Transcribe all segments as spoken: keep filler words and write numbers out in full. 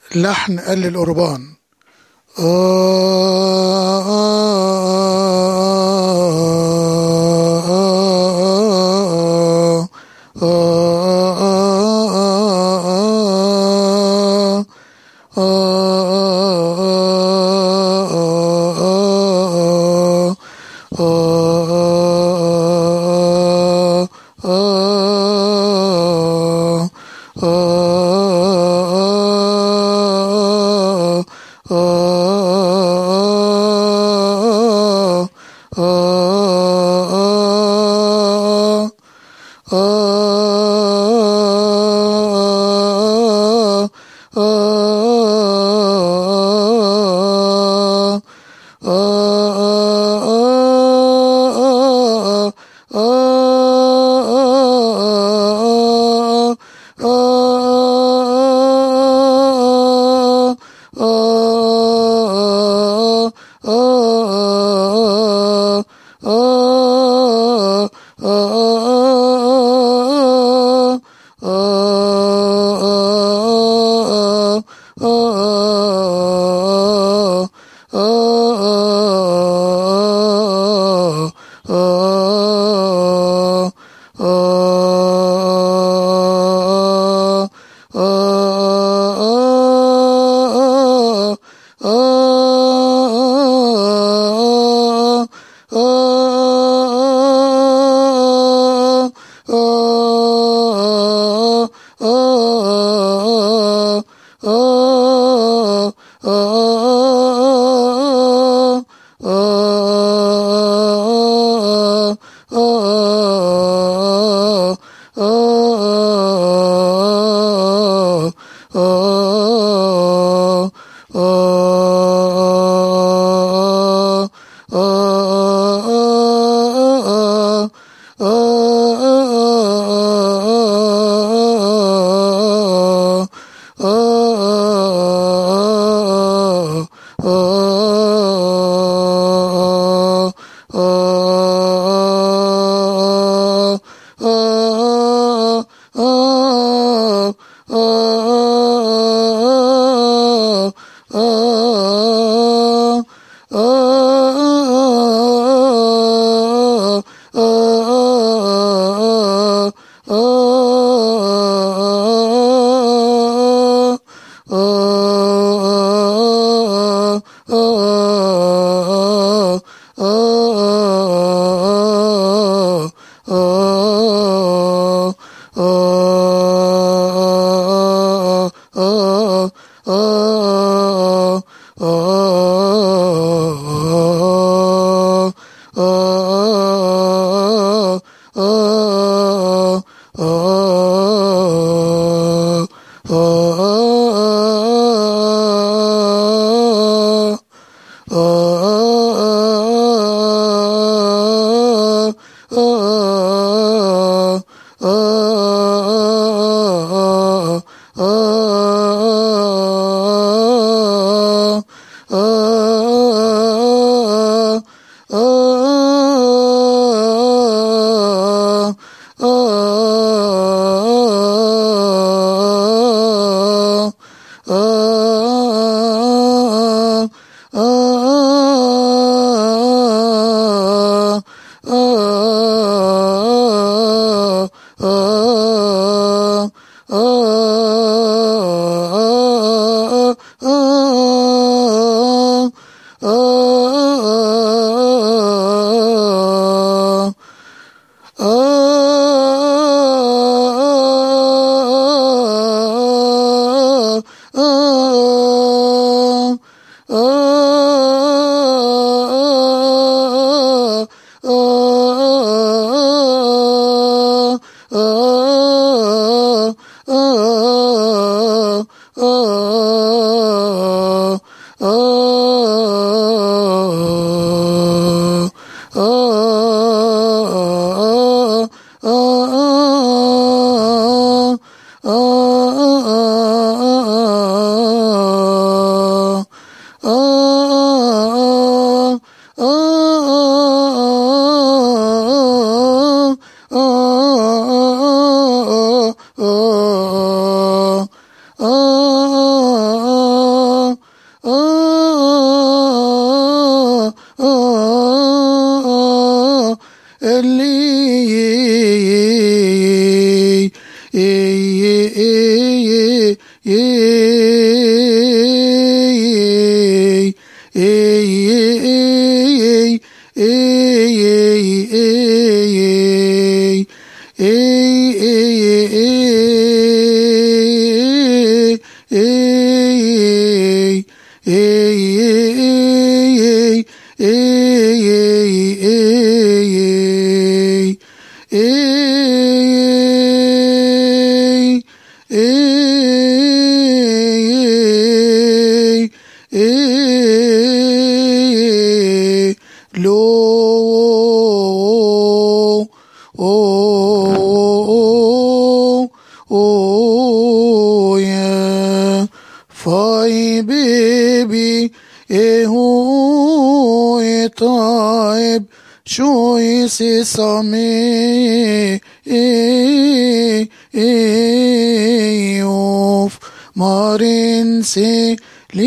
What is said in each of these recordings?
لحن آل الأوربان. آه Same of Marin se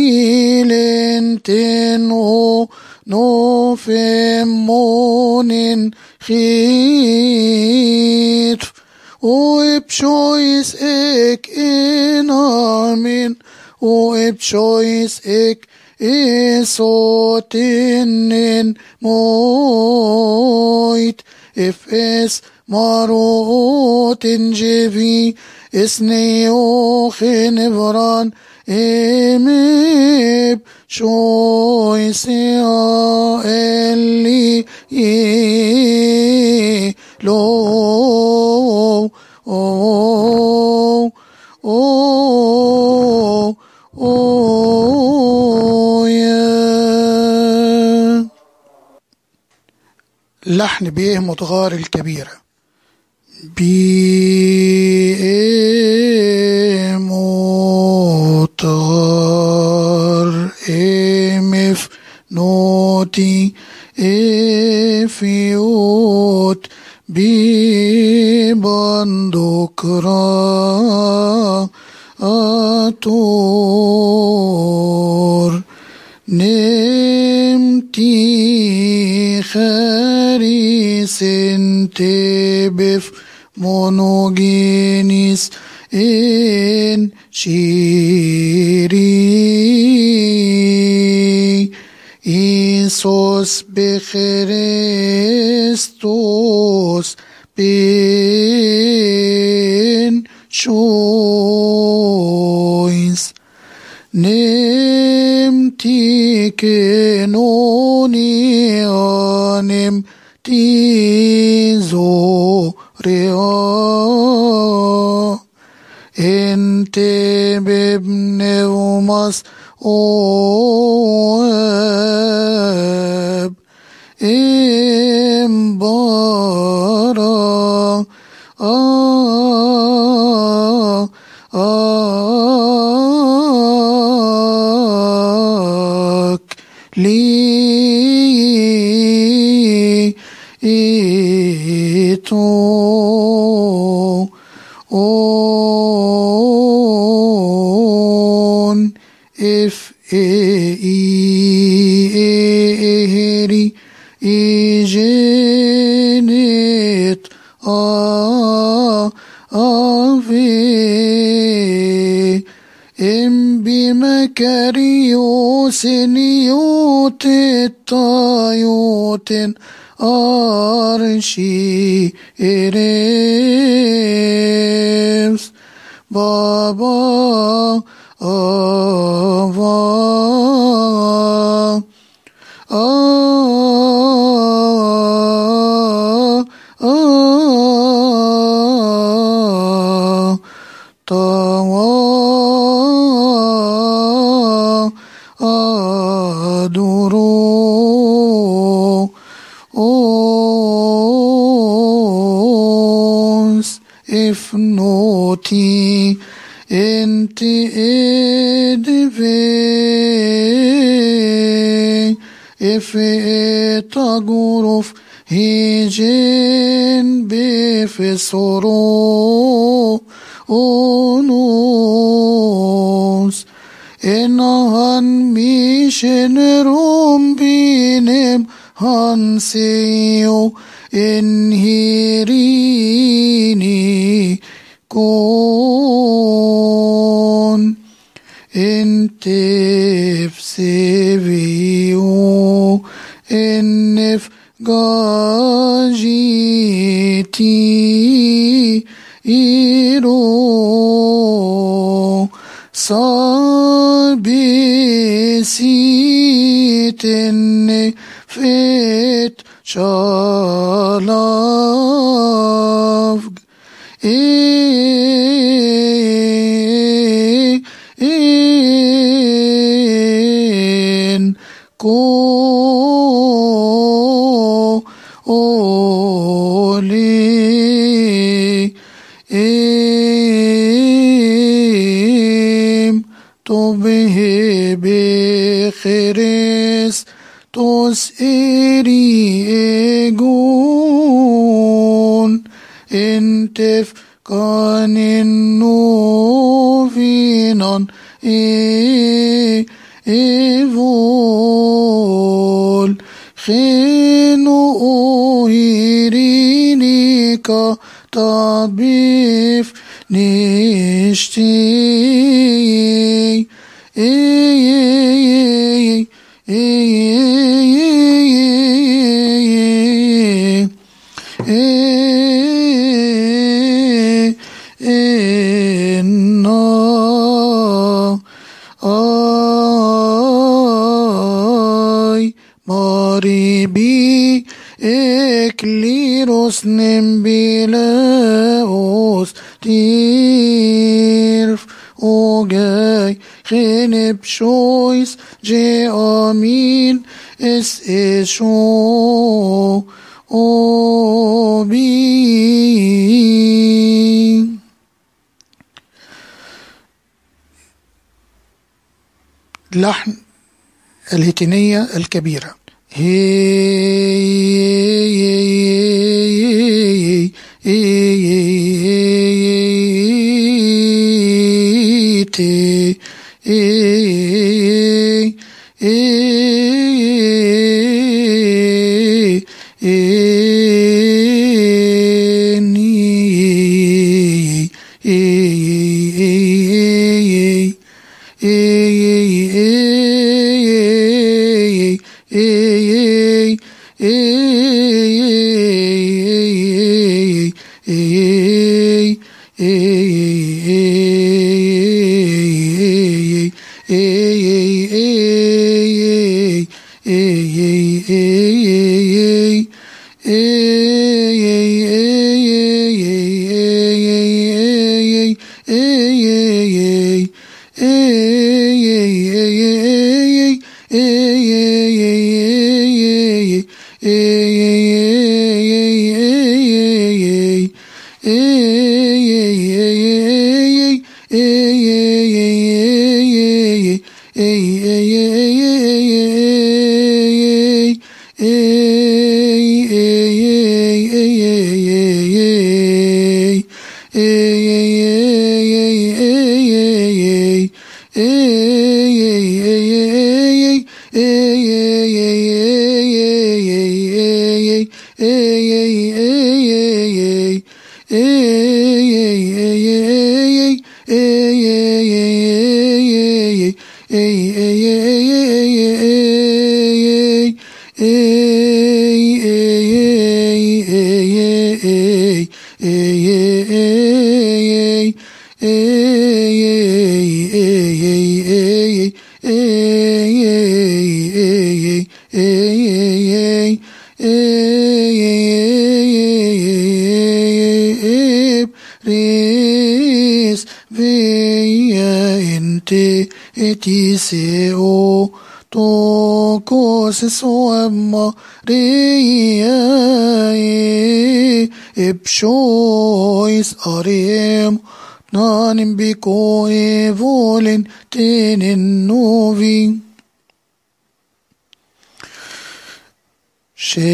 lilenten o no femonin khit o epshois ek enamin o epshois ek esotinen moit if es marot injevi isneo khenevran emib shoisea eli lo oh oh oh yeah. لحن بيه متغار الكبيرة بيه متغار امف نوتي افيوت ببندكرا أطور نمتي خاريس انتبف مونوجينيس ان شيري إيسوس بخريستوس بين شويس نمتي كنوني آنم تيزو ريا انت بابن ومس اواب امبارا آه آه لي إيتو أون إف إيري إيجينيت آ آفي إم بمكاريوس نيوت الطايوت أرشي إريمس بابا آفا آه آه طوى أدرو أونس إفنوتي انت ادفي افئتغرف هيجين بفسرو أونوس إنهن ميشن روم بينم هنسيو انهيريني كون انت بسيبيو انف جاجيتي إيرو صابي سيتن فيت شالافج إيه إن كو أولي إم طبه بخريس تسئري إيجون انتف كان النوفينان إيه إيفول خينو أوهيرينيكا طبيف نشتي إيه إيه إيه إنا آي ماريبي إكليروس نمبيلاوس تيرف أوجاي خنب شويس جي آمين اس إشو أو بي. لحن الهتينية الكبيرة هي تي Etiseo tokos soemma reiae epshois arem nanim biko evolin tenen novi she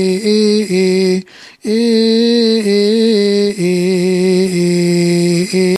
e